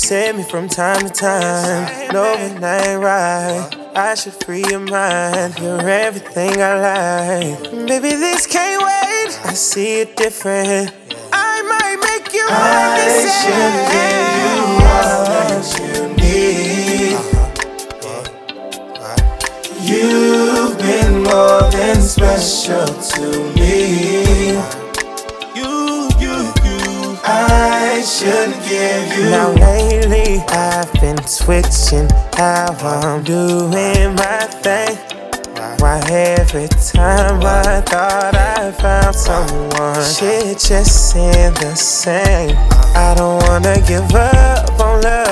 upset me from time to time. No, it ain't right. I should free your mind. You're everything I like. Baby, this can't wait. I see it different. I might make you understand. I should give you all that you need. You've been more than special to me. I should give you. Now lately I've been switching how I'm doing my thing. Why every time I thought I found someone, shit just ain't the same. I don't wanna give up on love.